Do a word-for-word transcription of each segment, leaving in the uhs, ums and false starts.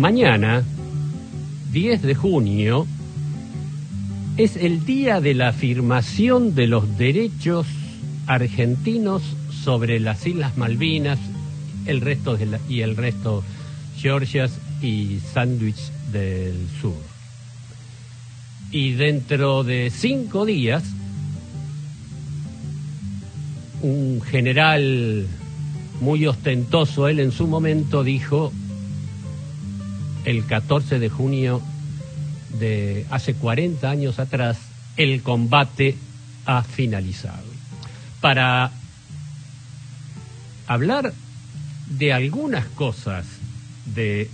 mañana, diez de junio, es el día de la afirmación de los derechos argentinos sobre las Islas Malvinas, el resto de la, y el resto Georgias y Sandwich del Sur. Y dentro de cinco días, un general muy ostentoso, él en su momento dijo, el catorce de junio de hace cuarenta años atrás, el combate ha finalizado. Para hablar de algunas cosas de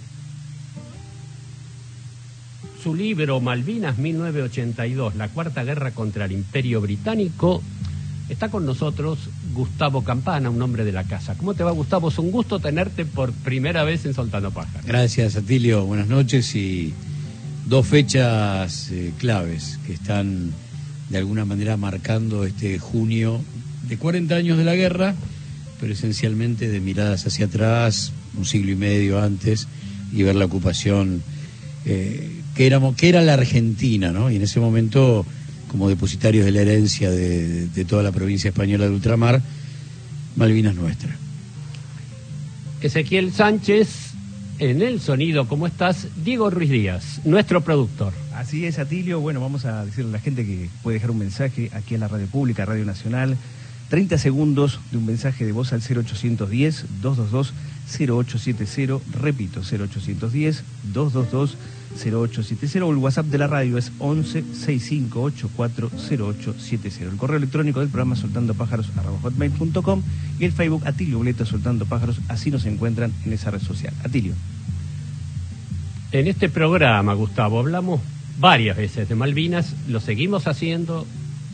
su libro Malvinas mil novecientos ochenta y dos, la Cuarta Guerra contra el Imperio Británico, está con nosotros Gustavo Campana, un hombre de la casa. ¿Cómo te va, Gustavo? Es un gusto tenerte por primera vez en Soltando Pájaros. Gracias, Atilio. Buenas noches. Y dos fechas eh, claves que están de alguna manera marcando este junio de cuarenta años de la guerra, pero esencialmente de miradas hacia atrás, un siglo y medio antes, y ver la ocupación eh, que, éramos, que era la Argentina, ¿no? Y en ese momento, como depositarios de la herencia de, de toda la provincia española de ultramar, Malvinas nuestra. Ezequiel Sánchez, en el sonido, ¿cómo estás? Diego Ruiz Díaz, nuestro productor. Así es, Atilio. Bueno, vamos a decirle a la gente que puede dejar un mensaje aquí en la radio pública, Radio Nacional. treinta segundos de un mensaje de voz al cero ochocientos diez, doscientos veintidós, cero ocho siete cero. Repito, cero ochocientos diez, doscientos veintidós, cero ocho siete cero. El WhatsApp de la radio es once, sesenta y cinco, ochenta y cuatro, cero ocho siete cero. El correo electrónico del programa soltandopájaros arroba hotmail punto com y el Facebook Atilio Boleto Soltando Pájaros. Así nos encuentran en esa red social. Atilio. En este programa, Gustavo, hablamos varias veces de Malvinas, lo seguimos haciendo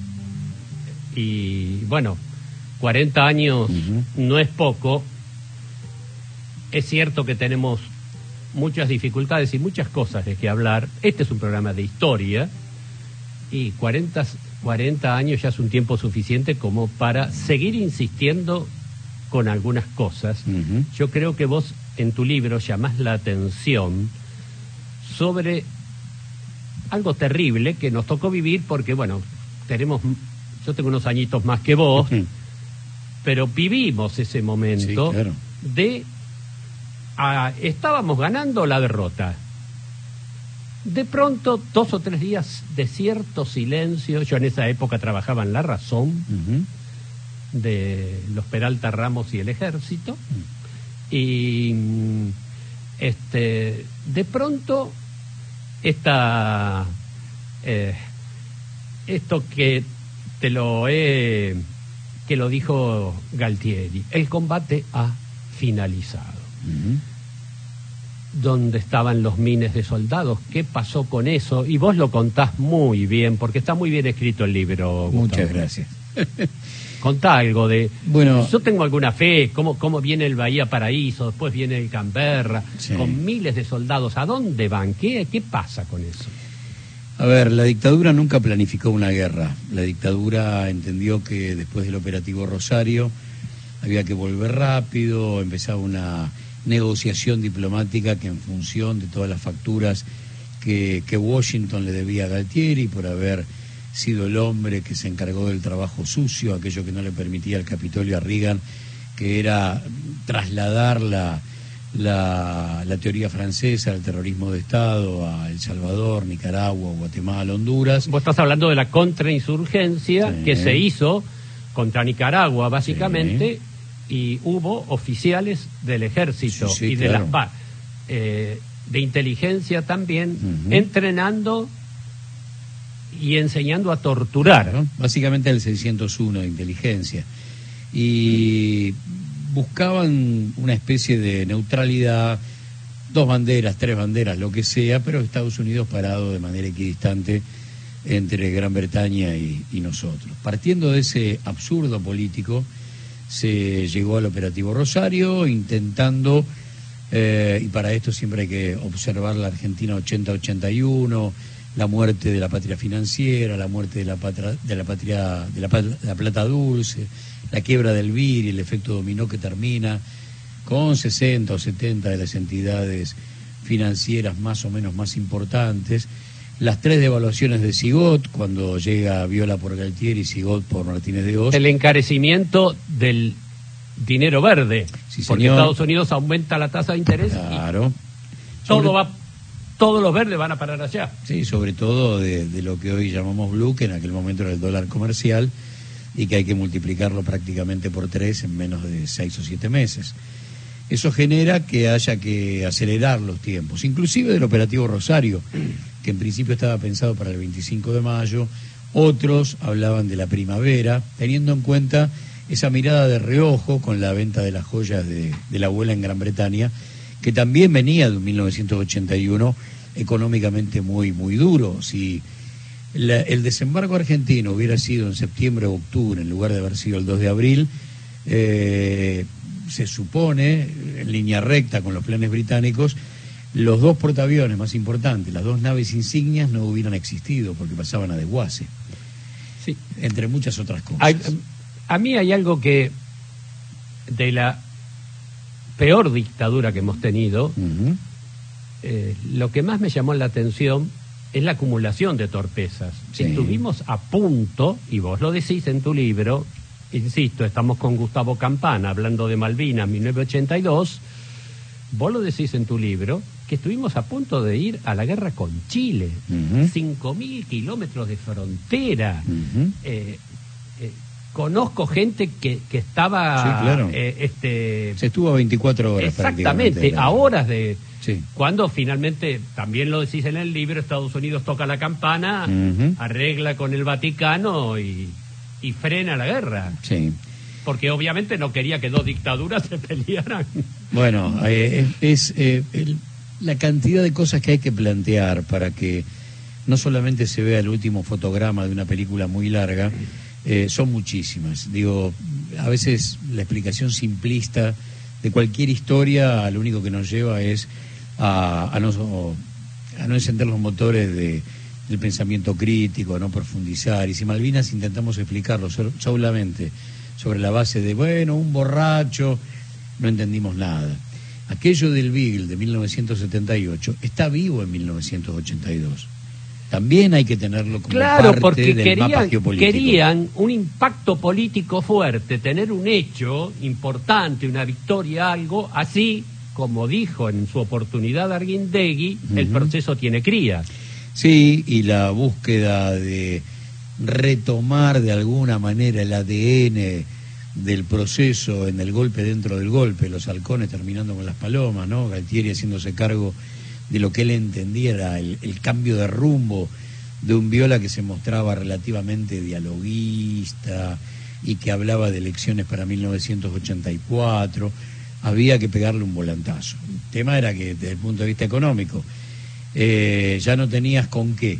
y, bueno, cuarenta años uh-huh. no es poco. Es cierto que tenemos muchas dificultades y muchas cosas de que hablar. Este es un programa de historia y cuarenta, cuarenta años ya es un tiempo suficiente como para seguir insistiendo con algunas cosas. Uh-huh. Yo creo que vos en tu libro llamás la atención sobre algo terrible que nos tocó vivir porque, bueno, tenemos, yo tengo unos añitos más que vos, uh-huh. pero vivimos ese momento. Sí, claro. de a, estábamos ganando la derrota. De pronto, dos o tres días de cierto silencio. Yo en esa época trabajaba en La Razón, uh-huh. de los Peralta Ramos y el Ejército, uh-huh. y este de pronto esta eh, esto que te lo he que lo dijo Galtieri, el combate ha finalizado. Uh-huh. ¿Dónde estaban los miles de soldados? ¿Qué pasó con eso? Y vos lo contás muy bien, porque está muy bien escrito el libro. Muchas Gustavo. Gracias. Contá algo de... Bueno, yo tengo alguna fe, cómo, cómo viene el Bahía Paraíso, después viene el Canberra, sí. con miles de soldados. ¿A dónde van? ¿Qué, qué pasa con eso? A ver, la dictadura nunca planificó una guerra. La dictadura entendió que después del operativo Rosario había que volver rápido, empezaba una negociación diplomática que, en función de todas las facturas que, que Washington le debía a Galtieri por haber sido el hombre que se encargó del trabajo sucio, aquello que no le permitía al Capitolio a Reagan, que era trasladar la, la, la teoría francesa al terrorismo de Estado, a El Salvador, Nicaragua, Guatemala, Honduras. Vos estás hablando de la contrainsurgencia sí. que se hizo contra Nicaragua, básicamente, sí. y hubo oficiales del ejército sí, sí, y de claro. las eh, de inteligencia también, uh-huh. entrenando y enseñando a torturar. Claro, básicamente el seiscientos uno de inteligencia. Y buscaban una especie de neutralidad, dos banderas, tres banderas, lo que sea, pero Estados Unidos parado de manera equidistante entre Gran Bretaña y, y nosotros. Partiendo de ese absurdo político, se llegó al operativo Rosario, intentando, eh, y para esto siempre hay que observar la Argentina ochenta ochenta y uno, la muerte de la patria financiera, la muerte de la patria, de la patria, de la, la plata dulce, la quiebra del B I R y el efecto dominó que termina con sesenta o setenta de las entidades financieras más o menos más importantes, las tres devaluaciones de Sigot, cuando llega Viola por Galtieri y Sigot por Martínez de Hoz. El encarecimiento del dinero verde, Sí, porque señor. Estados Unidos aumenta la tasa de interés Claro. y todo Sobre- va, todos los verdes van a parar allá. Sí, sobre todo de, de lo que hoy llamamos blue, que en aquel momento era el dólar comercial, y que hay que multiplicarlo prácticamente por tres en menos de seis o siete meses. Eso genera que haya que acelerar los tiempos, inclusive del operativo Rosario, que en principio estaba pensado para el veinticinco de mayo, otros hablaban de la primavera, teniendo en cuenta esa mirada de reojo con la venta de las joyas de, de la abuela en Gran Bretaña, que también venía de un mil novecientos ochenta y uno económicamente muy, muy duro. Si la, el desembarco argentino hubiera sido en septiembre o octubre, en lugar de haber sido el dos de abril, eh, se supone, en línea recta con los planes británicos, los dos portaaviones más importantes, las dos naves insignias, no hubieran existido porque pasaban a desguace, Sí. entre muchas otras cosas. Hay- a mí hay algo que de la peor dictadura que hemos tenido, Ujú. eh, lo que más me llamó la atención es la acumulación de torpezas. Sí. Estuvimos a punto, y vos lo decís en tu libro, insisto, estamos con Gustavo Campana hablando de Malvinas, mil novecientos ochenta y dos, vos lo decís en tu libro, que estuvimos a punto de ir a la guerra con Chile, Ujú. cinco mil kilómetros de frontera. Ujú. Eh, eh, conozco gente que, que estaba Sí, claro. eh, este Se estuvo a veinticuatro horas exactamente prácticamente. a horas de Sí. cuando finalmente, también lo decís en el libro, Estados Unidos toca la campana, Ujú. arregla con el Vaticano y, y frena la guerra, Sí. porque obviamente no quería que dos dictaduras se pelearan. Bueno, eh, es eh, el- la cantidad de cosas que hay que plantear para que no solamente se vea el último fotograma de una película muy larga, eh, son muchísimas. Digo, a veces la explicación simplista de cualquier historia lo único que nos lleva es a, a, no, a no encender los motores de, del pensamiento crítico, a no profundizar. Y si Malvinas intentamos explicarlo sol- solamente sobre la base de, bueno, un borracho, no entendimos nada. Aquello del Beagle de mil novecientos setenta y ocho está vivo en mil novecientos ochenta y dos. También hay que tenerlo como Claro, parte porque del mapa querían, geopolítico. querían un impacto político fuerte, tener un hecho importante, una victoria, algo así, como dijo en su oportunidad Arguindegui, el Ujú. proceso tiene cría. Sí, y la búsqueda de retomar de alguna manera el A D N del proceso en el golpe dentro del golpe, los halcones terminando con las palomas, ¿no? Galtieri haciéndose cargo de lo que él entendía era el, el cambio de rumbo de un Viola que se mostraba relativamente dialoguista y que hablaba de elecciones para mil novecientos ochenta y cuatro. Había que pegarle un volantazo. El tema era que desde el punto de vista económico eh, ya no tenías con qué.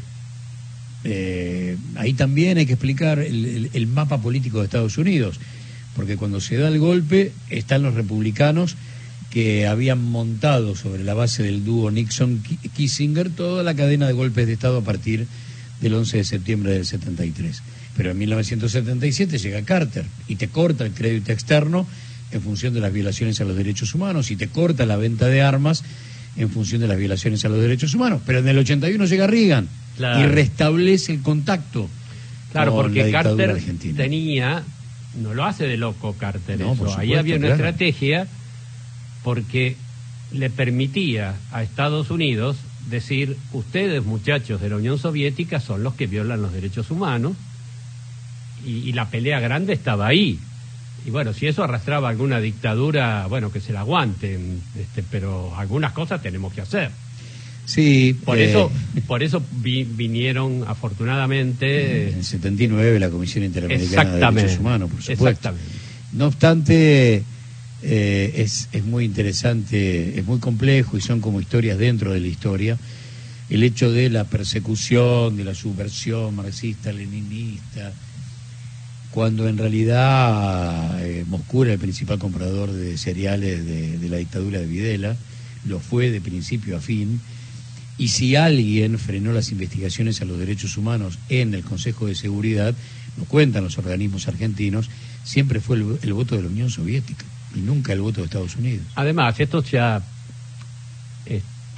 Eh, ahí también hay que explicar el, el, el mapa político de Estados Unidos, porque cuando se da el golpe están los republicanos que habían montado sobre la base del dúo Nixon-Kissinger toda la cadena de golpes de Estado a partir del once de septiembre del setenta y tres. Pero en mil novecientos setenta y siete llega Carter y te corta el crédito externo en función de las violaciones a los derechos humanos y te corta la venta de armas en función de las violaciones a los derechos humanos. Pero en el ochenta y uno llega Reagan Claro. y restablece el contacto Claro, con la porque dictadura Carter argentina. tenía, no lo hace de loco Carter No, eso, por ahí supuesto, había una claro. estrategia porque le permitía a Estados Unidos decir, ustedes muchachos de la Unión Soviética son los que violan los derechos humanos, y, y la pelea grande estaba ahí. Y bueno, si eso arrastraba alguna dictadura, bueno, que se la aguanten, este, pero algunas cosas tenemos que hacer. Sí, Por eh, eso, por eso vi- vinieron afortunadamente. en el setenta y nueve la Comisión Interamericana de Exactamente, Derechos Humanos, por supuesto. exactamente. No obstante, eh, es, es muy interesante, es muy complejo y son como historias dentro de la historia. El hecho de la persecución, de la subversión marxista, leninista, cuando en realidad eh, Moscú era el principal comprador de cereales de, de la dictadura de Videla, lo fue de principio a fin. Y si alguien frenó las investigaciones a los derechos humanos en el Consejo de Seguridad, lo cuentan los organismos argentinos, siempre fue el, el voto de la Unión Soviética y nunca el voto de Estados Unidos. Además, esto ya está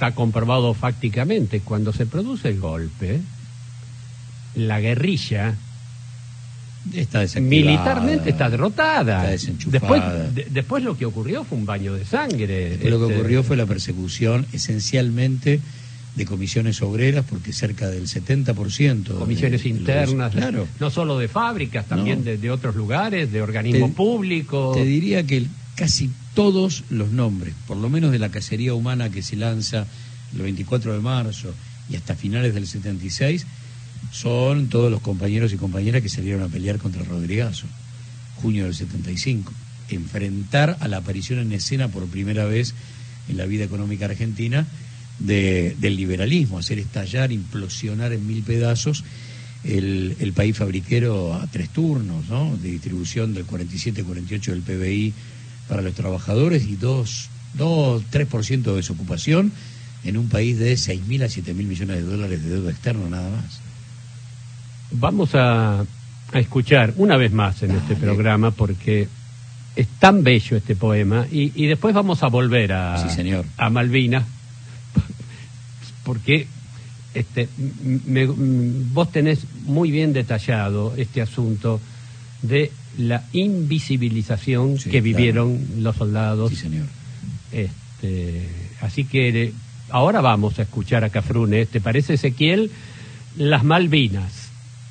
está comprobado fácticamente, cuando se produce el golpe, la guerrilla está militarmente está derrotada. Está desenchufada. Después, de, después lo que ocurrió fue un baño de sangre. Después lo que este... ocurrió fue la persecución esencialmente de comisiones obreras, porque cerca del setenta por ciento... Comisiones de, internas, de los, claro. No solo de fábricas, también no. de, de otros lugares, de organismos te, públicos. Te diría que casi todos los nombres, por lo menos de la cacería humana que se lanza el veinticuatro de marzo y hasta finales del setenta y seis, son todos los compañeros y compañeras que salieron a pelear contra Rodrigazo, junio del setenta y cinco. Enfrentar a la aparición en escena por primera vez en la vida económica argentina de, del liberalismo, hacer estallar, implosionar en mil pedazos el, el país fabriquero a tres turnos, ¿no? De distribución del cuarenta y siete cuarenta y ocho del P B I para los trabajadores y dos, tres por ciento de desocupación en un país de seis mil a siete mil millones de dólares de deuda externa nada más. Vamos a, a escuchar una vez más en ah, este programa, porque es tan bello este poema, y, y después vamos a volver a, sí, señor. a Malvinas, porque este, me, vos tenés muy bien detallado este asunto de la invisibilización sí, que vivieron claro. los soldados. Sí, señor. Este, así que ahora vamos a escuchar a Cafrune, ¿te parece, Ezequiel? Las Malvinas.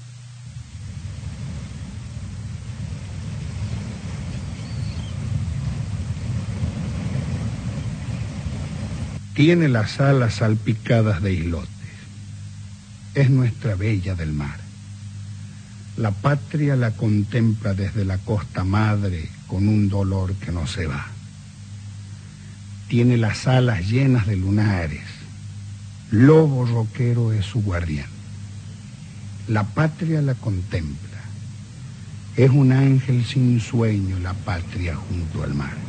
Tiene las alas salpicadas de islotes. Es nuestra bella del mar. La patria la contempla desde la costa madre con un dolor que no se va. Tiene las alas llenas de lunares. Lobo roquero es su guardián. La patria la contempla. Es un ángel sin sueño la patria junto al mar.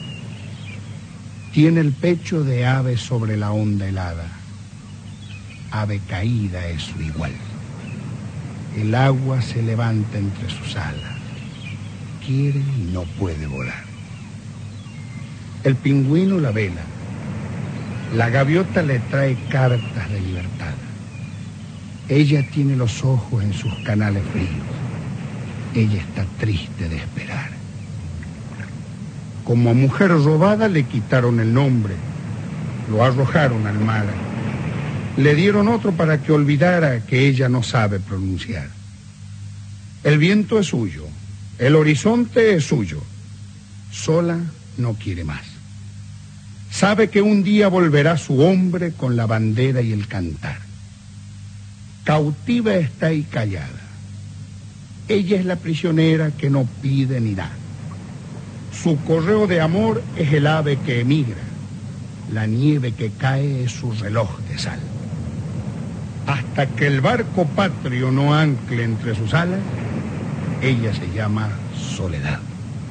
Tiene el pecho de ave sobre la onda helada. Ave caída es su igual. El agua se levanta entre sus alas. Quiere y no puede volar. El pingüino la vela. La gaviota le trae cartas de libertad. Ella tiene los ojos en sus canales fríos. Ella está triste de esperar. Como a mujer robada le quitaron el nombre, lo arrojaron al mar. Le dieron otro para que olvidara que ella no sabe pronunciar. El viento es suyo, el horizonte es suyo. Sola no quiere más. Sabe que un día volverá su hombre con la bandera y el cantar. Cautiva está y callada. Ella es la prisionera que no pide ni da. Su correo de amor es el ave que emigra. La nieve que cae es su reloj de sal. Hasta que el barco patrio no ancle entre sus alas, ella se llama soledad.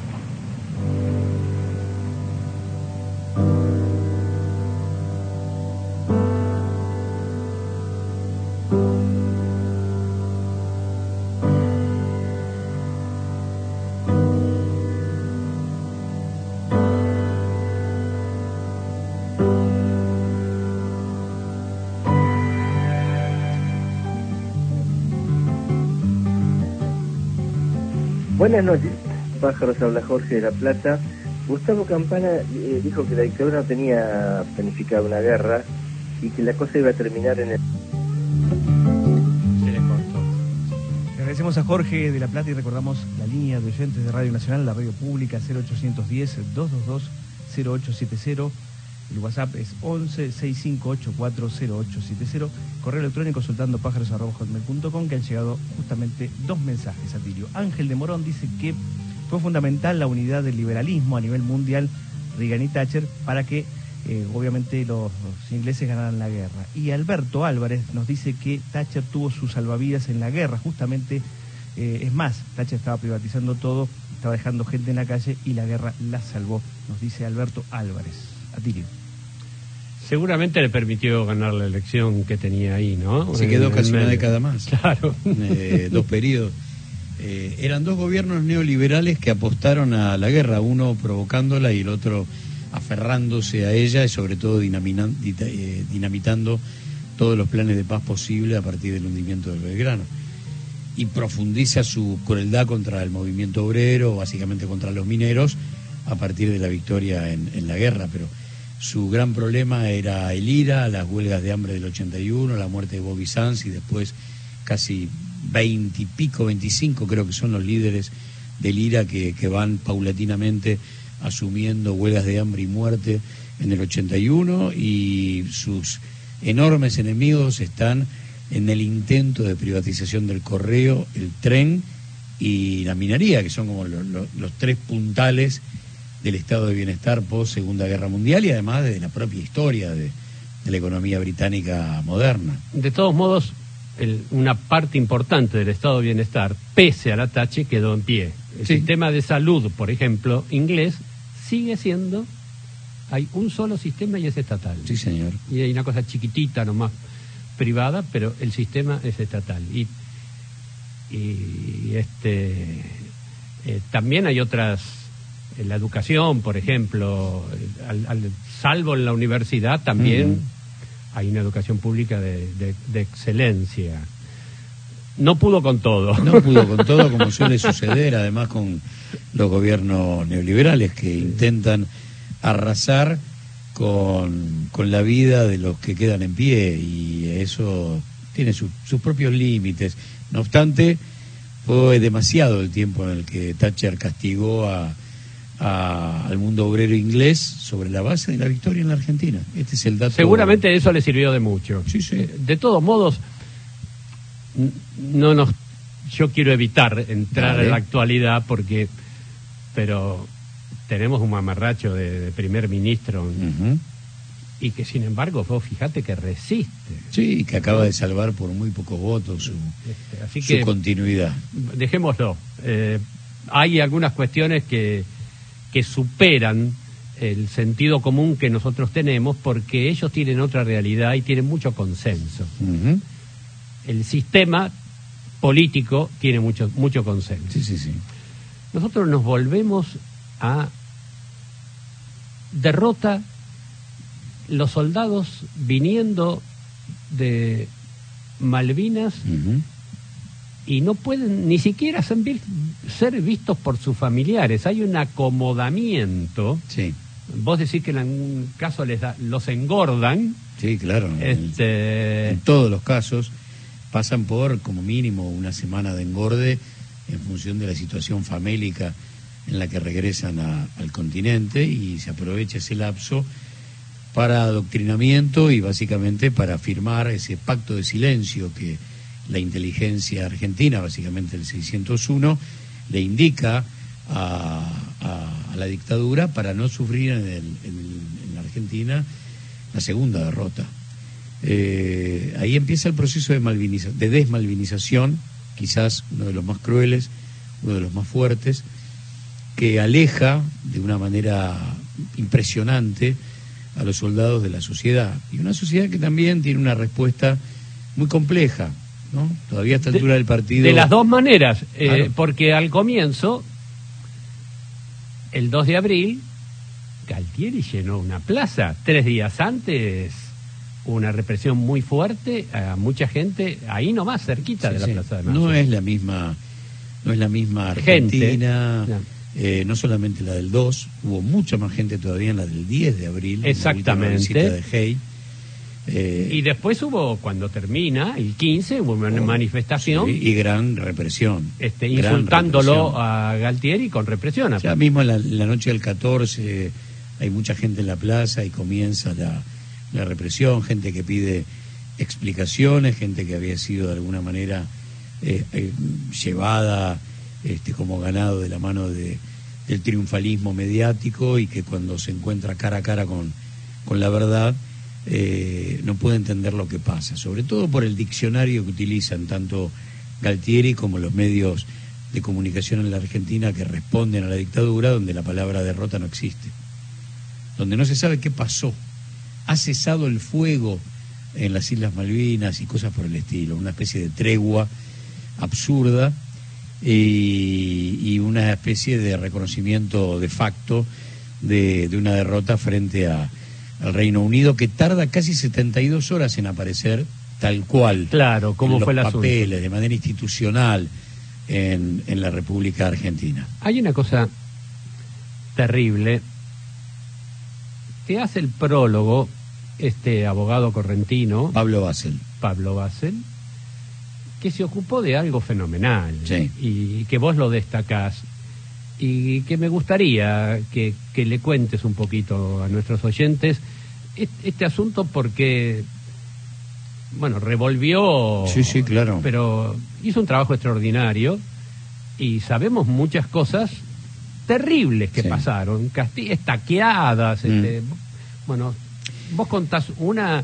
Buenas noches, pájaros, habla Jorge de La Plata. Gustavo Campana eh, dijo que la dictadura no tenía planificada una guerra y que la cosa iba a terminar en el... Se le cortó. Le agradecemos a Jorge de La Plata y recordamos la línea de oyentes de Radio Nacional, la radio pública, cero ochocientos diez, dos dos dos, cero ocho siete cero. El WhatsApp es once, sesenta y cinco ochenta y cuatro, cero ocho siete cero. Correo electrónico soltando pájaros arroba hotmail punto com, que han llegado justamente dos mensajes a Tilio. Ángel de Morón dice que fue fundamental la unidad del liberalismo a nivel mundial, Reagan y Thatcher, para que eh, obviamente los, los ingleses ganaran la guerra. Y Alberto Álvarez nos dice que Thatcher tuvo sus salvavidas en la guerra, justamente, eh, es más, Thatcher estaba privatizando todo, estaba dejando gente en la calle y la guerra la salvó, nos dice Alberto Álvarez. A Tilio. Seguramente le permitió ganar la elección que tenía ahí, ¿no? Se quedó casi una década más. Claro. Eh, dos periodos. Eh, eran dos gobiernos neoliberales que apostaron a la guerra, uno provocándola y el otro aferrándose a ella y sobre todo dinaminan, eh, dinamitando todos los planes de paz posibles a partir del hundimiento del Belgrano. Y profundiza su crueldad contra el movimiento obrero, básicamente contra los mineros, a partir de la victoria en, en la guerra. Pero su gran problema era el IRA, las huelgas de hambre del ochenta y uno, la muerte de Bobby Sands y después casi veinte y pico, veinticinco creo que son los líderes del IRA que, que van paulatinamente asumiendo huelgas de hambre y muerte en el ochenta y uno, y sus enormes enemigos están en el intento de privatización del correo, el tren y la minería, que son como lo, lo, los tres puntales del estado de bienestar post Segunda Guerra Mundial y además de la propia historia de, de la economía británica moderna. De todos modos, el, una parte importante del estado de bienestar, pese al atache, quedó en pie. El sí. sistema de salud, por ejemplo, inglés, sigue siendo, hay un solo sistema y es estatal. Sí, señor. Y hay una cosa chiquitita nomás, privada, pero el sistema es estatal. Y, y este eh, también hay otras, en la educación, por ejemplo, al, al, salvo en la universidad, también uh-huh. hay una educación pública de, de, de excelencia. No pudo con todo. No pudo con todo, como suele suceder, además con los gobiernos neoliberales que sí. intentan arrasar con, con la vida de los que quedan en pie, y eso tiene su, sus propios límites. No obstante, fue demasiado el tiempo en el que Thatcher castigó a, a, al mundo obrero inglés sobre la base de la victoria en la Argentina. Este es el dato. Seguramente eso le sirvió de mucho. Sí, sí. De todos modos, no nos, yo quiero evitar entrar Dale. en la actualidad porque, pero tenemos un mamarracho de, de primer ministro uh-huh. y que sin embargo, vos fíjate que resiste. Sí, que acaba de salvar por muy pocos votos su, este, así su que, continuidad. Dejémoslo. Eh, hay algunas cuestiones que, que superan el sentido común que nosotros tenemos porque ellos tienen otra realidad y tienen mucho consenso. Uh-huh. El sistema político tiene mucho, mucho consenso. Sí, sí, sí. Nosotros nos volvemos a derrota, los soldados viniendo de Malvinas uh-huh. y no pueden ni siquiera ser, ser vistos por sus familiares. Hay un acomodamiento. Sí. Vos decís que en algún caso les da, los engordan. Sí, claro. Este... En todos los casos pasan por como mínimo una semana de engorde en función de la situación famélica en la que regresan a, al continente, y se aprovecha ese lapso para adoctrinamiento y básicamente para firmar ese pacto de silencio que la inteligencia argentina, básicamente el seiscientos uno, le indica a, a, a la dictadura para no sufrir en, el, en, el, en la Argentina la segunda derrota. Eh, ahí empieza el proceso de, malviniza, de desmalvinización, quizás uno de los más crueles, uno de los más fuertes, que aleja de una manera impresionante a los soldados de la sociedad, y una sociedad que también tiene una respuesta muy compleja, ¿no? Todavía a esta altura de, del partido. De las dos maneras, eh, claro. porque al comienzo, el dos de abril, Galtieri llenó una plaza. Tres días antes, una represión muy fuerte a mucha gente ahí nomás, cerquita sí, de la sí. Plaza de Mayo. No es la misma, no es la misma Argentina. Gente, no. Eh, no solamente la del dos, hubo mucha más gente todavía en la del diez de abril. Exactamente. En la visita de Hay. Eh, y después hubo, cuando termina, el quince, hubo una oh, manifestación. Sí, y gran represión. Este, gran insultándolo represión. A Galtieri con represión. Ya mismo en la, la noche del catorce hay mucha gente en la plaza y comienza la, la represión, gente que pide explicaciones, gente que había sido de alguna manera eh, eh, llevada este, como ganado de la mano de, del triunfalismo mediático, y que cuando se encuentra cara a cara con, con la verdad eh, no puede entender lo que pasa, sobre todo por el diccionario que utilizan tanto Galtieri como los medios de comunicación en la Argentina que responden a la dictadura, donde la palabra derrota no existe, donde no se sabe qué pasó, ha cesado el fuego en las Islas Malvinas y cosas por el estilo, una especie de tregua absurda y, y una especie de reconocimiento de facto de, de una derrota frente a, al Reino Unido, que tarda casi setenta y dos horas en aparecer tal cual. Claro, como fue el asunto. Papeles, de manera institucional en, en la República Argentina. Hay una cosa terrible. Te hace el prólogo este abogado correntino, Pablo Basel. Pablo Basel, que se ocupó de algo fenomenal, sí, y que vos lo destacás, y que me gustaría que, que le cuentes un poquito a nuestros oyentes este asunto, porque, bueno, revolvió... Sí, sí, claro. Pero hizo un trabajo extraordinario, y sabemos muchas cosas terribles que sí. pasaron, casti- estaqueadas, mm. este, bueno, vos contás una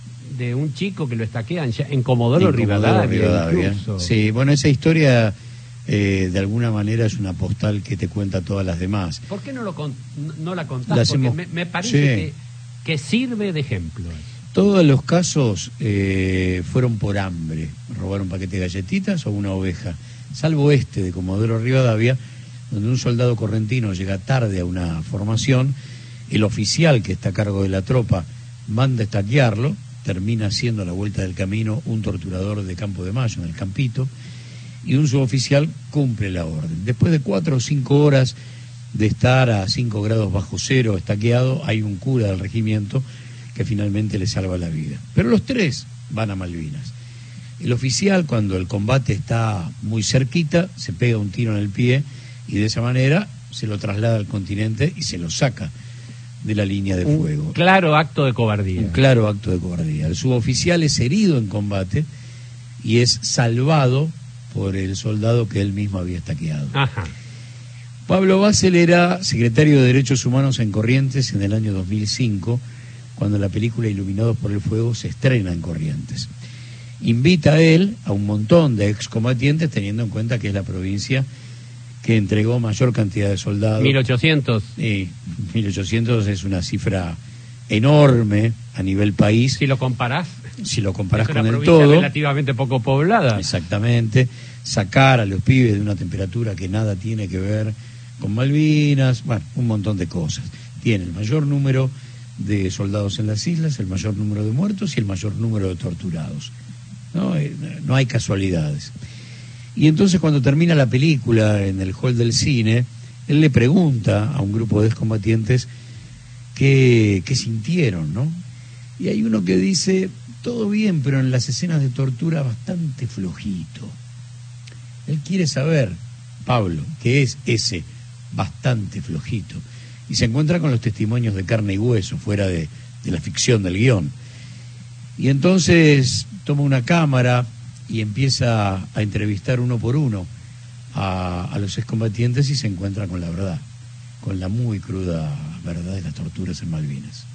de un chico que lo estaquean ya en Comodoro, en Rivadavia, Rivadavia. Incluso. Sí, bueno, esa historia eh, de alguna manera es una postal que te cuenta todas las demás. ¿Por qué no, lo con, no la contás? La Porque hacemos... me, me parece sí. que, que sirve de ejemplo. Todos los casos eh, fueron por hambre, robar un paquete de galletitas o una oveja, salvo este de Comodoro Rivadavia, donde un soldado correntino llega tarde a una formación, el oficial que está a cargo de la tropa manda a estaquearlo, termina haciendo a la vuelta del camino un torturador de Campo de Mayo, en el Campito, y un suboficial cumple la orden. Después de cuatro o cinco horas de estar a cinco grados bajo cero estaqueado, hay un cura del regimiento que finalmente le salva la vida. Pero los tres van a Malvinas. El oficial, cuando el combate está muy cerquita, se pega un tiro en el pie y de esa manera se lo traslada al continente y se lo saca de la línea de fuego. Un claro acto de cobardía. Un claro acto de cobardía. El suboficial es herido en combate y es salvado por el soldado que él mismo había estaqueado. Ajá. Pablo Basel era secretario de Derechos Humanos en Corrientes en el año dos mil cinco, cuando la película Iluminados por el Fuego se estrena en Corrientes. Invita a él a un montón de excombatientes, teniendo en cuenta que es la provincia que entregó mayor cantidad de soldados. mil ochocientos. Sí, mil ochocientos es una cifra enorme a nivel país. Si lo comparás. Si lo comparás es con una el todo. Relativamente poco poblada. Exactamente. Sacar a los pibes de una temperatura que nada tiene que ver con Malvinas, bueno, un montón de cosas. Tiene el mayor número de soldados en las islas, el mayor número de muertos y el mayor número de torturados. No, no hay casualidades. Y entonces cuando termina la película en el hall del cine, él le pregunta a un grupo de excombatientes qué, qué sintieron, ¿no? Y hay uno que dice, todo bien, pero en las escenas de tortura bastante flojito. Él quiere saber, Pablo, qué es ese bastante flojito. Y se encuentra con los testimonios de carne y hueso, fuera de, de la ficción del guión. Y entonces toma una cámara y empieza a entrevistar uno por uno a, a los excombatientes y se encuentra con la verdad, con la muy cruda verdad de las torturas en Malvinas.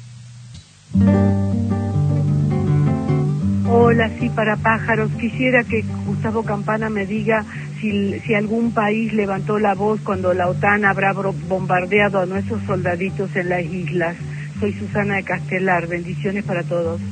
Hola, sí, para pájaros. Quisiera que Gustavo Campana me diga si, si algún país levantó la voz cuando la OTAN habrá bombardeado a nuestros soldaditos en las islas. Soy Susana de Castelar. Bendiciones para todos.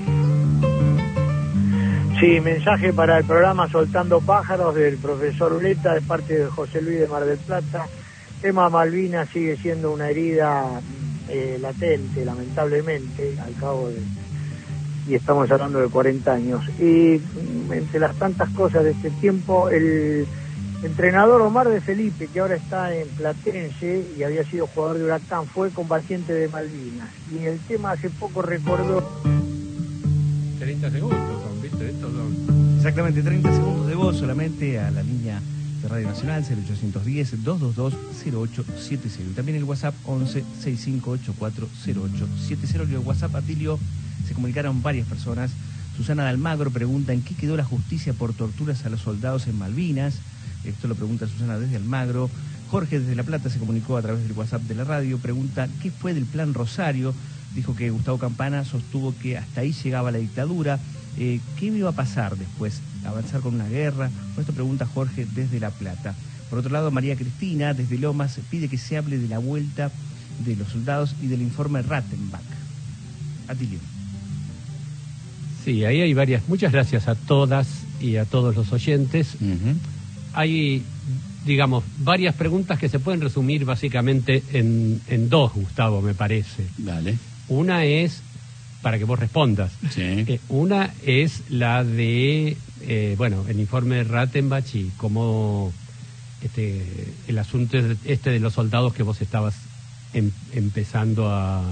Sí, mensaje para el programa Soltando Pájaros del profesor Uleta de parte de José Luis de Mar del Plata. Tema Malvinas sigue siendo una herida eh, latente, lamentablemente, al cabo de... y estamos hablando de cuarenta años. Y entre las tantas cosas de este tiempo, el entrenador Omar de Felipe, que ahora está en Platense y había sido jugador de Huracán, fue combatiente de Malvinas. Y el tema hace poco recordó... treinta segundos, son, ¿viste? Estos son... Exactamente, treinta segundos de voz solamente a la línea de Radio Nacional cero ochocientos diez, dos dos dos, cero ocho siete cero. Y también el WhatsApp once, sesenta y cinco ochenta y cuatro, cero ocho siete cero. Y el WhatsApp, Atilio, se comunicaron varias personas. Susana de Almagro pregunta en qué quedó la justicia por torturas a los soldados en Malvinas. Esto lo pregunta Susana desde Almagro. Jorge desde La Plata se comunicó a través del WhatsApp de la radio. Pregunta qué fue del Plan Rosario. Dijo que Gustavo Campana sostuvo que hasta ahí llegaba la dictadura. Eh, ¿Qué iba a pasar después? ¿Avanzar con una guerra? Por esto pregunta Jorge desde La Plata. Por otro lado, María Cristina desde Lomas pide que se hable de la vuelta de los soldados y del informe Rattenbach. Atilio. Sí, ahí hay varias. Muchas gracias a todas y a todos los oyentes. Uh-huh. Hay digamos, varias preguntas que se pueden resumir básicamente en, en dos, Gustavo, me parece. Dale. Una es, para que vos respondas, Sí. eh, una es la de, eh, bueno, el informe de Rattenbach y cómo este, el asunto este de los soldados que vos estabas em, empezando a,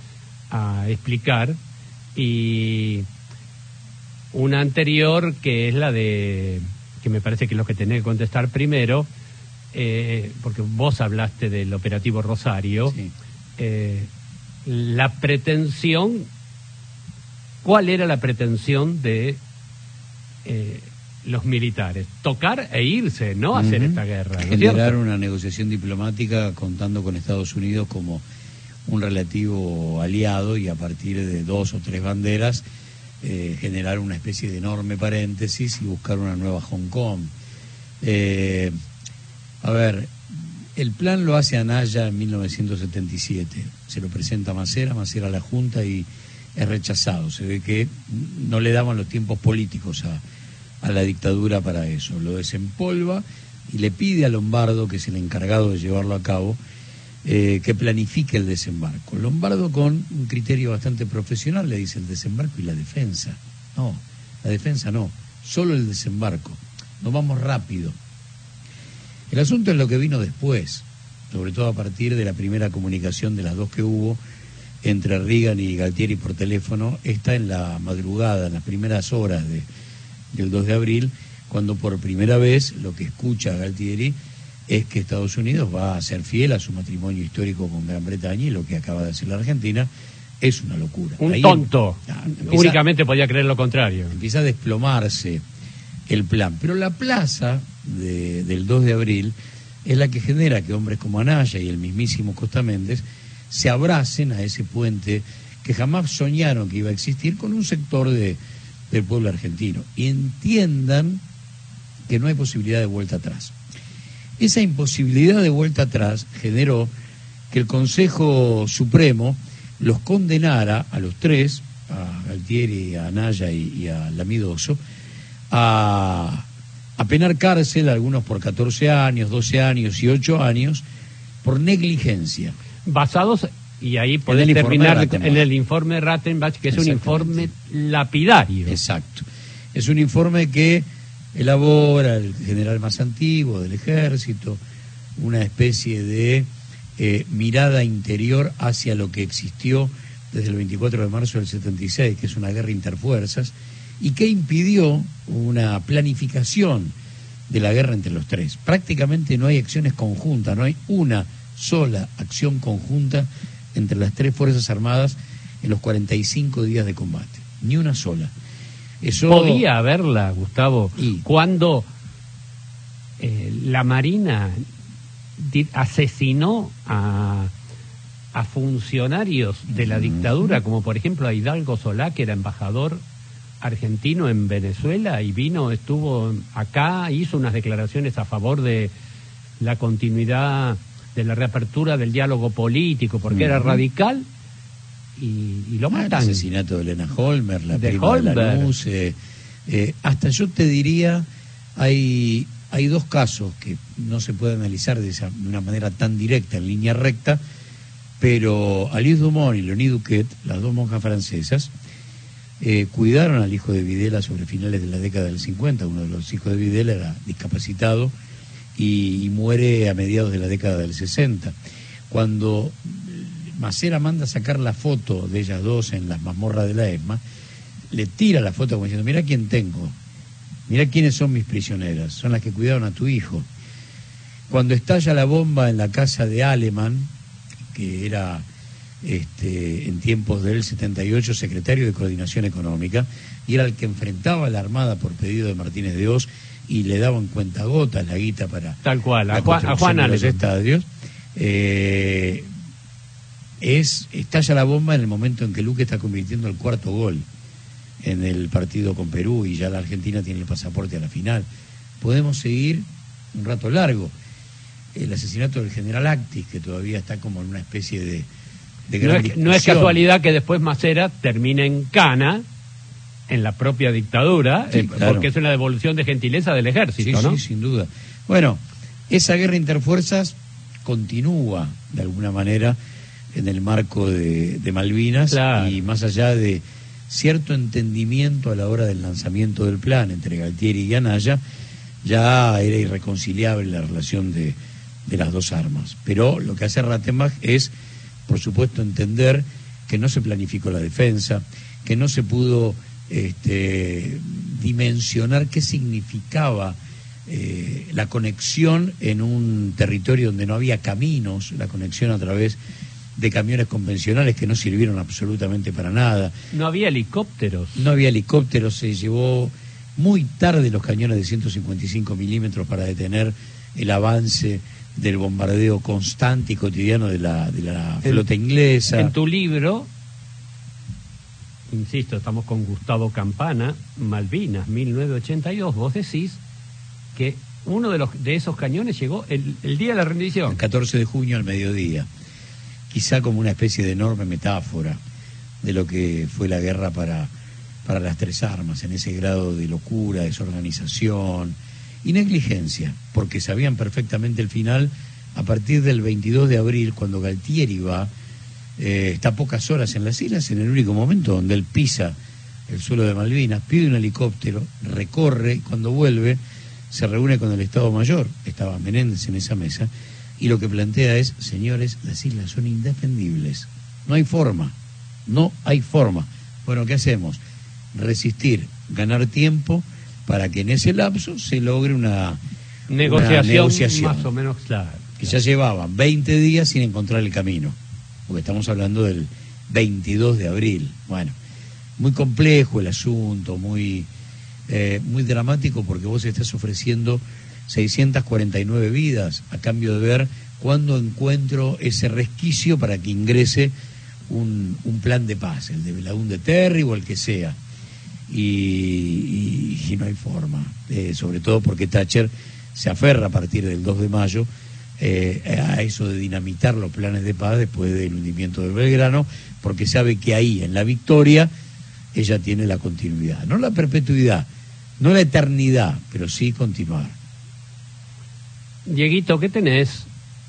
a explicar, y una anterior que es la de, que me parece que es lo que tenés que contestar primero, eh, porque vos hablaste del operativo Rosario, Sí. eh, la pretensión, ¿cuál era la pretensión de eh, los militares? Tocar e irse, no uh-huh. hacer esta guerra, ¿no es generar cierto? Una negociación diplomática contando con Estados Unidos como un relativo aliado, y a partir de dos o tres banderas eh, generar una especie de enorme paréntesis y buscar una nueva Hong Kong. Eh, a ver, el plan lo hace Anaya en mil novecientos setenta y siete, se lo presenta a Macera, Macera a la Junta y es rechazado. Se ve que no le daban los tiempos políticos a, a la dictadura para eso. Lo desempolva y le pide a Lombardo, que es el encargado de llevarlo a cabo, eh, que planifique el desembarco. Lombardo, con un criterio bastante profesional, le dice el desembarco y la defensa. No, la defensa no, solo el desembarco. Nos vamos rápido. El asunto es lo que vino después, sobre todo a partir de la primera comunicación de las dos que hubo entre Reagan y Galtieri por teléfono. Está en la madrugada, en las primeras horas de, del dos de abril, cuando por primera vez lo que escucha Galtieri es que Estados Unidos va a ser fiel a su matrimonio histórico con Gran Bretaña, y lo que acaba de hacer la Argentina es una locura. Un Ahí tonto, empieza, únicamente podía creer lo contrario. Empieza a desplomarse el plan, pero la plaza de, del dos de abril es la que genera que hombres como Anaya y el mismísimo Costa Méndez se abracen a ese puente que jamás soñaron que iba a existir con un sector de, del pueblo argentino, y entiendan que no hay posibilidad de vuelta atrás. Esa imposibilidad de vuelta atrás generó que el Consejo Supremo los condenara a los tres, a Galtieri, a Anaya y, y a Lamidoso, a, a penar cárcel, algunos por catorce años, doce años y ocho años, por negligencia. Basados, y ahí podés terminar en el informe de Rattenbach, que es un informe lapidario. Exacto. Es un informe que elabora el general más antiguo del ejército, una especie de eh, mirada interior hacia lo que existió desde el veinticuatro de marzo del setenta y seis, que es una guerra interfuerzas, y que impidió una planificación de la guerra entre los tres. Prácticamente no hay acciones conjuntas, no hay una sola acción conjunta entre las tres Fuerzas Armadas en los cuarenta y cinco días de combate, ni una sola. Eso... Podía haberla, Gustavo, y... cuando eh, la Marina di- asesinó a, a funcionarios de la dictadura, como por ejemplo a Hidalgo Solá, que era embajador argentino en Venezuela, y vino, estuvo acá, hizo unas declaraciones a favor de la continuidad de la reapertura del diálogo político, porque uh-huh. era radical, y, y lo matan. El asesinato de Elena Holmer, la de prima Holmer. de Lanús, eh, eh, hasta yo te diría, hay, hay dos casos que no se puede analizar de, esa, de una manera tan directa, en línea recta, pero Alice Dumont y Leonie Duquet, las dos monjas francesas, eh, cuidaron al hijo de Videla sobre finales de la década del cincuenta. Uno de los hijos de Videla era discapacitado y, y muere a mediados de la década del sesenta. Cuando Macera manda a sacar la foto de ellas dos en las mazmorras de la ESMA, le tira la foto como diciendo: mira quién tengo, mira quiénes son mis prisioneras, son las que cuidaron a tu hijo. Cuando estalla la bomba en la casa de Aleman, que era este, en tiempos del setenta y ocho secretario de Coordinación Económica, y era el que enfrentaba a la Armada por pedido de Martínez de Hoz, y le daban cuentagotas la guita para tal cual, la a Juan, a Juan de los Aleman. estadios. Eh, es estalla la bomba en el momento en que Luque está convirtiendo el cuarto gol en el partido con Perú, y ya la Argentina tiene el pasaporte a la final. Podemos seguir un rato largo. El asesinato del general Actis, que todavía está como en una especie de, de gran no, es, no es casualidad que después Macera termine en cana en la propia dictadura, sí, eh, claro. porque es una devolución de gentileza del ejército, sí, ¿no? Sí, sin duda. Bueno, Esa guerra interfuerzas continúa de alguna manera en el marco de, de Malvinas, claro. Y más allá de cierto entendimiento a la hora del lanzamiento del plan entre Galtieri y Anaya, ya era irreconciliable la relación de, de las dos armas. Pero lo que hace Rattenbach es, por supuesto, entender que no se planificó la defensa, que no se pudo este, dimensionar qué significaba eh, la conexión en un territorio donde no había caminos, la conexión a través de camiones convencionales que no sirvieron absolutamente para nada. No había helicópteros. No había helicópteros, se llevó muy tarde los cañones de ciento cincuenta y cinco milímetros para detener el avance del bombardeo constante y cotidiano de la, de la flota inglesa. En tu libro, insisto, estamos con Gustavo Campana, Malvinas, mil novecientos ochenta y dos, vos decís que uno de, los, de esos cañones llegó el, el día de la rendición. El catorce de junio al mediodía. Quizá como una especie de enorme metáfora de lo que fue la guerra para, para las tres armas, en ese grado de locura, desorganización y negligencia, porque sabían perfectamente el final a partir del veintidós de abril, cuando Galtieri va, eh, está a pocas horas en las islas, en el único momento donde él pisa el suelo de Malvinas, pide un helicóptero, recorre, y cuando vuelve se reúne con el Estado Mayor, estaba Menéndez en esa mesa, y lo que plantea es, señores, las islas son indefendibles, no hay forma, no hay forma. Bueno, ¿qué hacemos? Resistir, ganar tiempo para que en ese lapso se logre una negociación, una negociación más o menos clara. Que ya llevaban veinte días sin encontrar el camino, porque estamos hablando del veintidós de abril. Bueno, muy complejo el asunto, muy, eh, muy dramático, porque vos estás ofreciendo seiscientas cuarenta y nueve vidas a cambio de ver cuándo encuentro ese resquicio para que ingrese un, un plan de paz, el de Belaúnde Terry o el que sea. Y, y, y no hay forma, eh, sobre todo porque Thatcher se aferra a partir del dos de mayo eh, a eso de dinamitar los planes de paz después del hundimiento del Belgrano, porque sabe que ahí, en la victoria, ella tiene la continuidad, no la perpetuidad, no la eternidad, pero sí continuar. Dieguito, ¿qué tenés?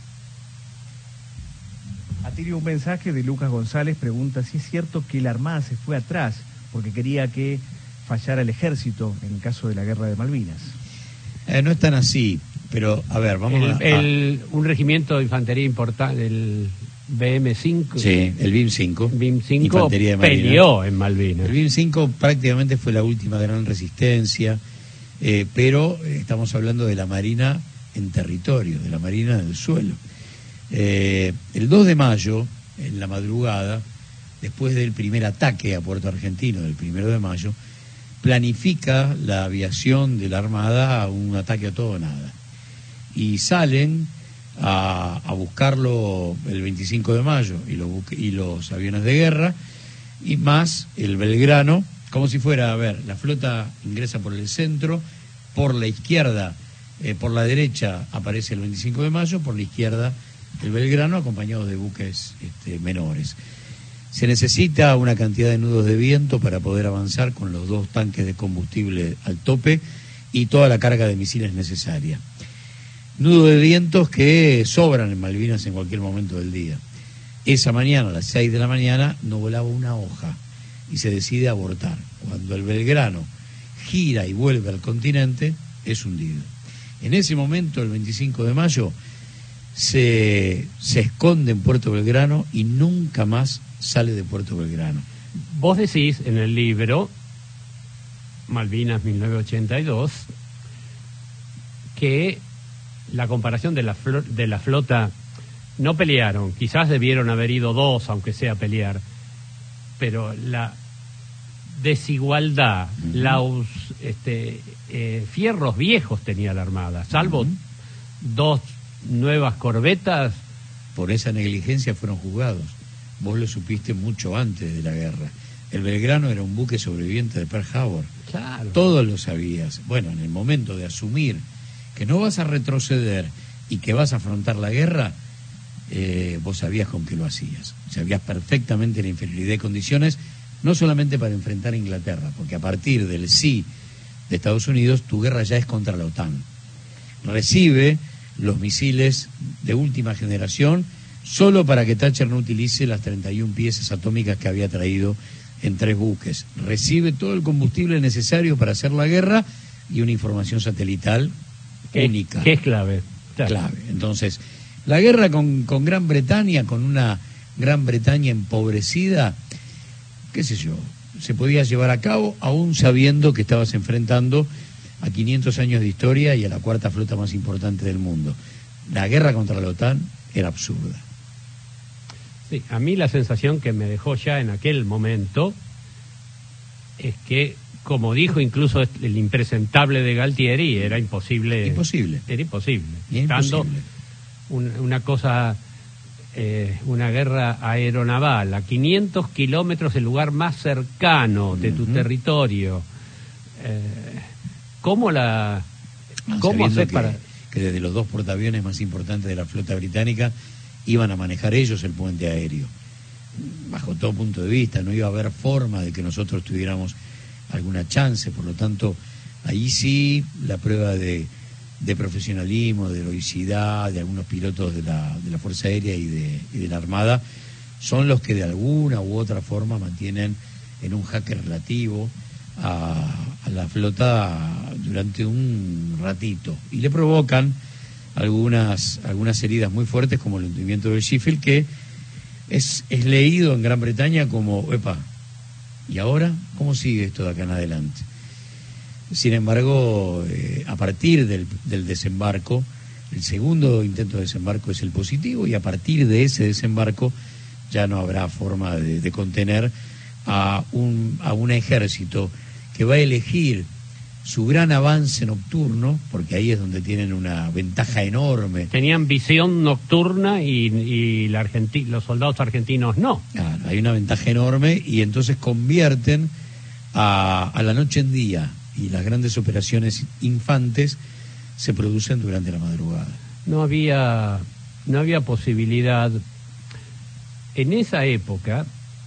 A ti un mensaje de Lucas González, pregunta si es cierto que la Armada se fue atrás porque quería que fallara el ejército en el caso de la guerra de Malvinas. Eh, no es tan así, pero a ver, vamos el, a... El, un regimiento de infantería importante, el B M cinco. Sí, el B I M cinco. B I M cinco infantería de Marina. Peleó en Malvinas. El B I M cinco prácticamente fue la última gran resistencia, eh, pero estamos hablando de la Marina en territorio, de la Marina en el suelo. Eh, el dos de mayo, en la madrugada, después del primer ataque a Puerto Argentino, del primero de mayo, planifica la aviación de la Armada un ataque a todo o nada. Y salen a, a buscarlo el veinticinco de mayo, y, lo, y los aviones de guerra, y más el Belgrano, como si fuera, a ver, la flota ingresa por el centro, por la izquierda, eh, por la derecha aparece el veinticinco de mayo, por la izquierda el Belgrano, acompañado de buques este, menores. Se necesita una cantidad de nudos de viento para poder avanzar con los dos tanques de combustible al tope y toda la carga de misiles necesaria. Nudos de vientos que sobran en Malvinas en cualquier momento del día. Esa mañana, a las seis de la mañana, no volaba una hoja y se decide abortar. Cuando el Belgrano gira y vuelve al continente, es hundido. En ese momento, el veinticinco de mayo, se, se esconde en Puerto Belgrano y nunca más sale de Puerto Belgrano. Vos decís en el libro Malvinas mil novecientos ochenta y dos que la comparación de la, flo- de la flota, no pelearon, quizás debieron haber ido dos, aunque sea a pelear, pero la desigualdad, uh-huh. los este, eh, fierros viejos tenía la Armada, salvo uh-huh. dos nuevas corbetas. Por esa negligencia fueron juzgados. Vos lo supiste mucho antes de la guerra. El Belgrano era un buque sobreviviente de Pearl Harbor. Claro. Todos lo sabías. Bueno, en el momento de asumir que no vas a retroceder y que vas a afrontar la guerra, eh, vos sabías con qué lo hacías. Sabías perfectamente la inferioridad de condiciones, no solamente para enfrentar a Inglaterra, porque a partir del sí de Estados Unidos, tu guerra ya es contra la OTAN. Recibe los misiles de última generación, solo para que Thatcher no utilice las treinta y una piezas atómicas que había traído en tres buques. Recibe todo el combustible necesario para hacer la guerra y una información satelital que, única. Que es clave. Claro. Clave. Entonces, la guerra con, con Gran Bretaña, con una Gran Bretaña empobrecida, qué sé yo, se podía llevar a cabo aún sabiendo que estabas enfrentando a quinientos años de historia y a la cuarta flota más importante del mundo. La guerra contra la OTAN era absurda. Sí, a mí la sensación que me dejó ya en aquel momento es que, como dijo incluso el impresentable de Galtieri, era imposible. Imposible. Era imposible. Imposible. Un, una cosa, eh, una guerra aeronaval a quinientos kilómetros, el lugar más cercano de tu uh-huh. territorio. Eh, ¿Cómo la... No, ¿Cómo hacer que, para...? Que desde los dos portaaviones más importantes de la flota británica iban a manejar ellos el puente aéreo. Bajo todo punto de vista, no iba a haber forma de que nosotros tuviéramos alguna chance, por lo tanto, ahí sí la prueba de, de profesionalismo, de heroicidad de algunos pilotos de la, de la Fuerza Aérea y de, y de la Armada son los que de alguna u otra forma mantienen en un jaque relativo a, a la flota durante un ratito y le provocan algunas algunas heridas muy fuertes, como el hundimiento del Sheffield, que es, es leído en Gran Bretaña como, epa, ¿y ahora cómo sigue esto de acá en adelante? Sin embargo, eh, a partir del, del desembarco, el segundo intento de desembarco es el positivo, y a partir de ese desembarco ya no habrá forma de, de contener a un, a un ejército que va a elegir su gran avance nocturno, porque ahí es donde tienen una ventaja enorme. Tenían visión nocturna y, y la argenti- los soldados argentinos no. Claro, hay una ventaja enorme, y entonces convierten a, a la noche en día, y las grandes operaciones infantes se producen durante la madrugada. No había, no había posibilidad. En esa época,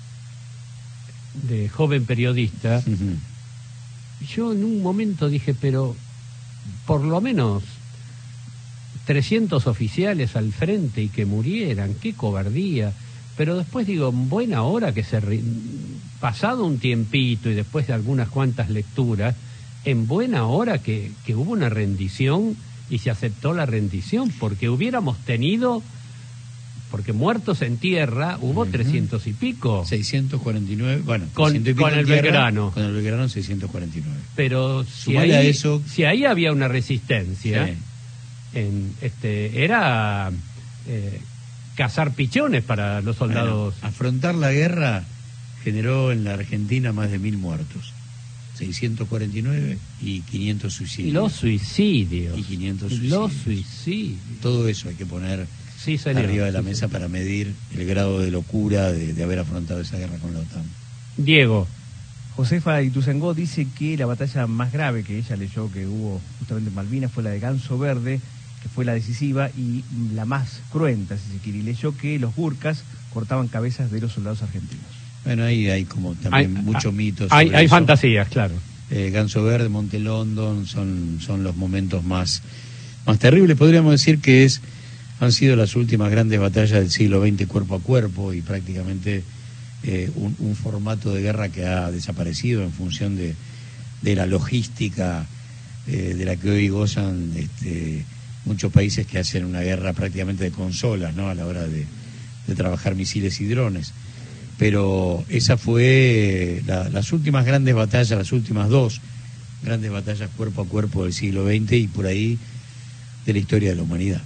de joven periodista, uh-huh. yo en un momento dije, pero por lo menos trescientos oficiales al frente y que murieran, qué cobardía. Pero después digo, en buena hora que se... Re... pasado un tiempito y después de algunas cuantas lecturas, en buena hora que, que hubo una rendición y se aceptó la rendición, porque hubiéramos tenido... porque muertos en tierra hubo uh-huh. trescientos y pico. seiscientos cuarenta y nueve, bueno, con, y pico con el tierra, Belgrano. Con el Belgrano seiscientos cuarenta y nueve. Pero si Sumale ahí, a eso... si ahí había una resistencia, sí. en, este, era eh, cazar pichones para los soldados. Bueno, afrontar la guerra generó en la Argentina más de mil muertos. seiscientos cuarenta y nueve y quinientos suicidios. Y los suicidios. Y quinientos y suicidios. Los suicidios. Todo eso hay que poner sí, señor, arriba de la sí, mesa señor. Para medir el grado de locura de, de haber afrontado esa guerra con la OTAN. Diego. Josefa Ituzaingó dice que la batalla más grave que ella leyó que hubo justamente en Malvinas fue la de Ganso Verde, que fue la decisiva y la más cruenta, si se quiere. Y leyó que los Gurkhas cortaban cabezas de los soldados argentinos. Bueno, ahí hay como también hay, muchos mitos. Hay, hay eso. fantasías, claro. Eh, Ganso Verde, Monte London son, son los momentos más, más terribles. Podríamos decir que es han sido las últimas grandes batallas del siglo veinte cuerpo a cuerpo, y prácticamente eh, un, un formato de guerra que ha desaparecido en función de, de la logística eh, de la que hoy gozan este, muchos países que hacen una guerra prácticamente de consolas, ¿no?, a la hora de, de trabajar misiles y drones. Pero esa fue la, las últimas grandes batallas, las últimas dos grandes batallas cuerpo a cuerpo del siglo veinte y por ahí de la historia de la humanidad.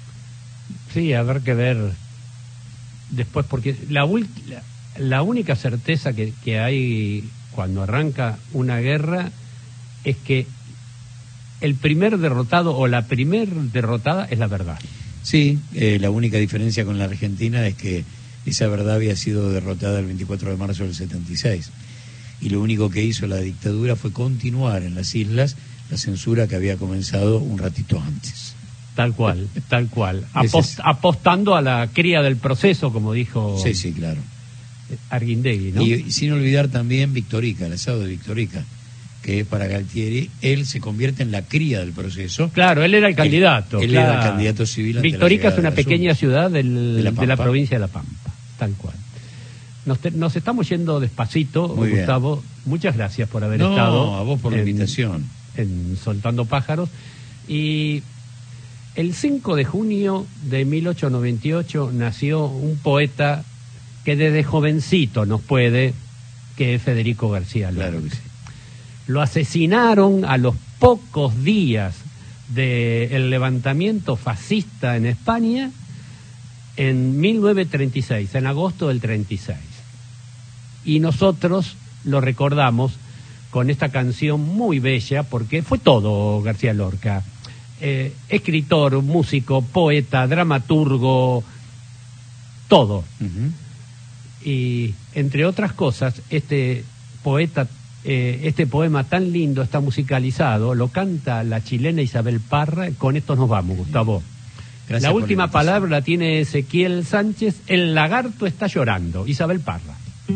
Sí, habrá que ver después, porque la, la, la única certeza que, que hay cuando arranca una guerra es que el primer derrotado o la primer derrotada es la verdad. Sí, eh, la única diferencia con la Argentina es que esa verdad había sido derrotada el veinticuatro de marzo del setenta y seis. Y lo único que hizo la dictadura fue continuar en las islas la censura que había comenzado un ratito antes. Tal cual, tal cual. Apost, apostando a la cría del proceso, como dijo sí, sí, claro. Arguindegui, ¿no? Y, y sin olvidar también Victorica, el asado de Victorica, que es para Galtieri, él se convierte en la cría del proceso. Claro, él era el candidato. Él, él claro. era el candidato civil. Victorica es una pequeña Asunto. ciudad del, de, la de la provincia de La Pampa, tal cual. Nos, te, nos estamos yendo despacito, Muy Gustavo. bien. Muchas gracias por haber no, estado. a vos por la en, invitación. En Soltando Pájaros. Y el cinco de junio de mil ochocientos noventa y ocho nació un poeta que desde jovencito nos puede, que es Federico García Lorca. Claro que sí. Lo asesinaron a los pocos días del levantamiento fascista en España en mil novecientos treinta y seis, en agosto del treinta y seis. Y nosotros lo recordamos con esta canción muy bella, porque fue todo García Lorca. Eh, escritor, músico, poeta, dramaturgo, todo. Uh-huh. Y entre otras cosas, este poeta, eh, este poema tan lindo está musicalizado, lo canta la chilena Isabel Parra. Con esto nos vamos, Gustavo. Gracias. La última la palabra la tiene Ezequiel Sánchez. El lagarto está llorando. Isabel Parra.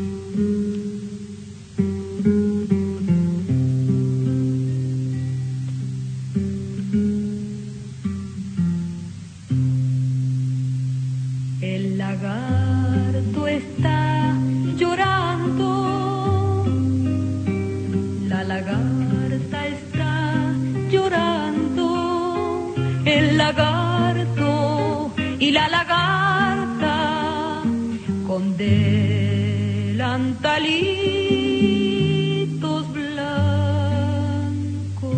El lagarto está llorando, la lagarta está llorando, el lagarto y la lagarta con delantalitos blancos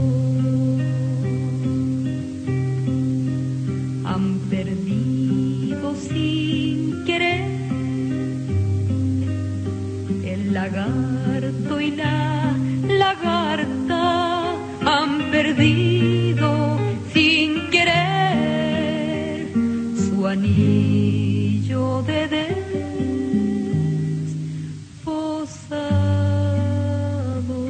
han perdido sin querer el lagarto y la lagarta han perdido sin querer su anillo de desposado.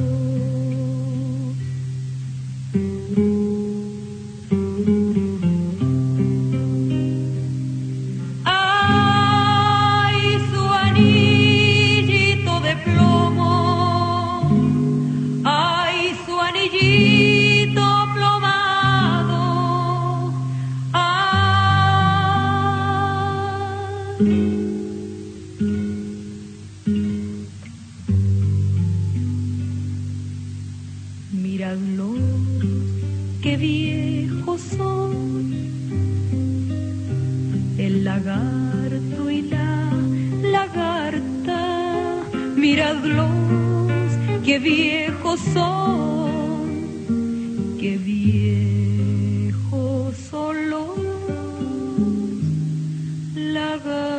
Ay, su anillito de plomo, ay, su anillito plomado, ay. Míradlos, qué viejos son, el lagarto y la lagarta. Míradlos, qué viejos son, qué viejos son los lagartos.